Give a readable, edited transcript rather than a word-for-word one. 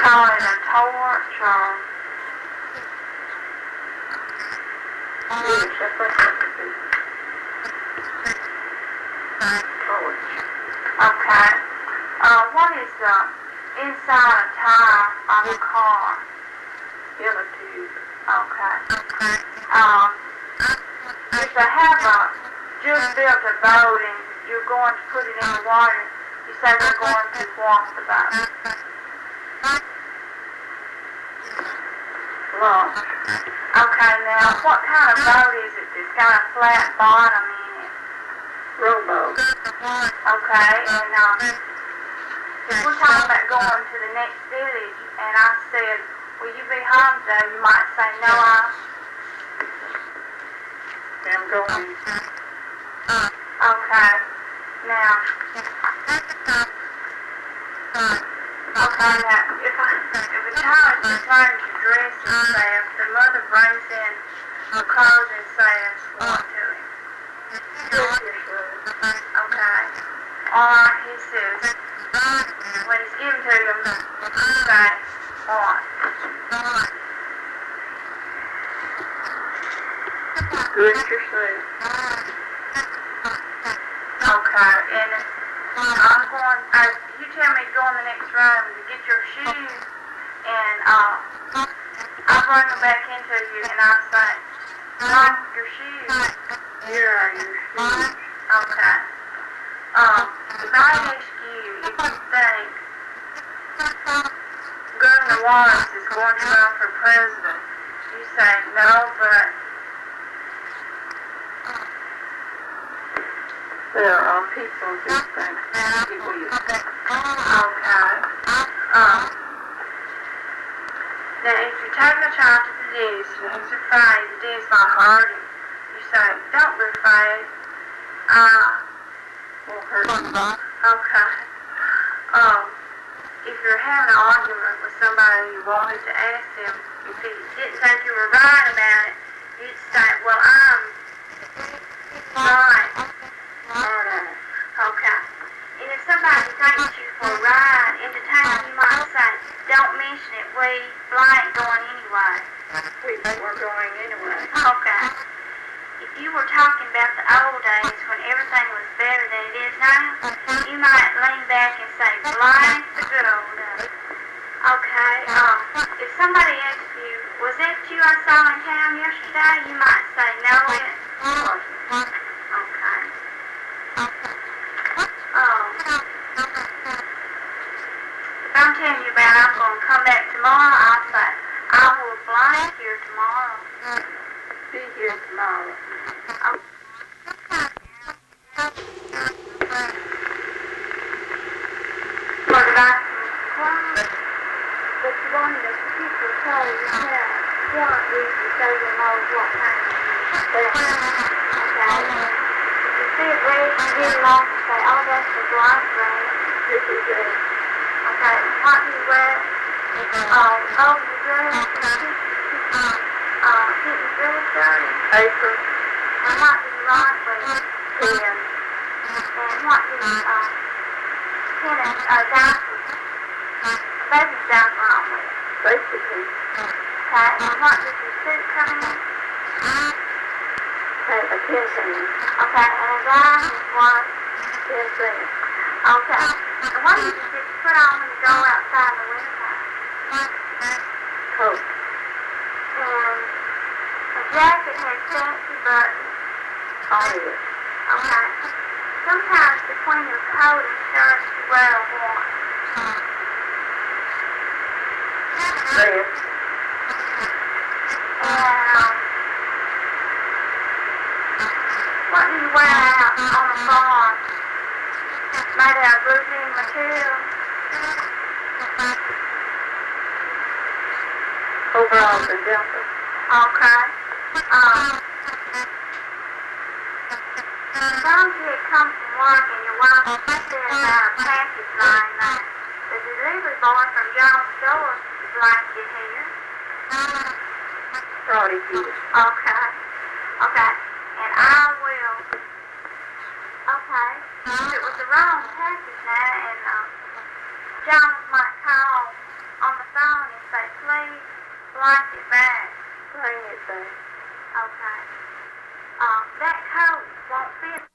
call it a torch or... Yes, that's what it could be. Torch. Okay. What is inside a tire of a car? Yellow tube. Okay. If they have just built a boat and you're going to put it in the water, you say they're going to wash the boat. Launch. Okay, now what kind of boat is it that's got a flat bottom in it? Rowboat. Okay, and if we're talking about going to the next village and I said, will you be home today? You might say, no, I'm going. Okay, now, if a child is trying to dress himself, the mother brings in the clothes and says what to him? Okay. Or he says, when it's given to him, he says what? Dress yourself. Okay, and I'm going, you tell me to go in the next room to get your shoes, and I'll bring them back into you, and I'll say, like your shoes. Here are your shoes. Okay. If I ask you if you think Governor Wallace is going to run for president, you say no, but There are people who think he will. okay. Now, if you're taking a child to the dentist and he's afraid the dentist might hurt him, you say, don't be afraid. Won't hurt him. Okay. If you're having an argument with somebody and you wanted to ask them if he didn't think you were right about it, you'd say, well, I'm right. Alright. Okay. And if somebody takes you for a ride into town, you might say, don't mention it, we ain't going anyway. We're going anyway. Okay. If you were talking about the old days when everything was better than it is now, you might lean back and say, blank the good old days. Okay. If somebody asks you, was that you I saw in town yesterday? You might say, no, it wasn't. Okay. If I'm telling you about I'm going to come back tomorrow, I'll say, I will blank here tomorrow. Be here tomorrow. What about quiet? But you wanted a particular color you have. What is you so you know what kind of okay. If you see it red, you didn't like to say, oh, that's the bright red. This is it. Okay, what do you wear? Over your dress, getting your dress dirty. Apron. And what do you like with? Pen. And what do you, tennis, diapers? Baby's diaper on with. Basically. Okay, and what does your suit come in? A 10 cent. Okay, and a blouse is what? 10 cent. Okay. And what do you put on when you go outside in the wintertime? Coat. And a jacket has fancy buttons. On it. Okay. Sometimes between your coat and shirt you wear a what? Dress. And what do you wear out on the farm? Made out of roofing material? Overalls and jumpers. Okay. Suppose you had come from work and your wife said about a package lying there. The delivery boy from John's store would like to get here. Brought it here. Okay. Okay. And I will. Okay. If it was the wrong package now and John might call on on the phone and say, please blank it back. Bring it back. Okay. That coat won't fit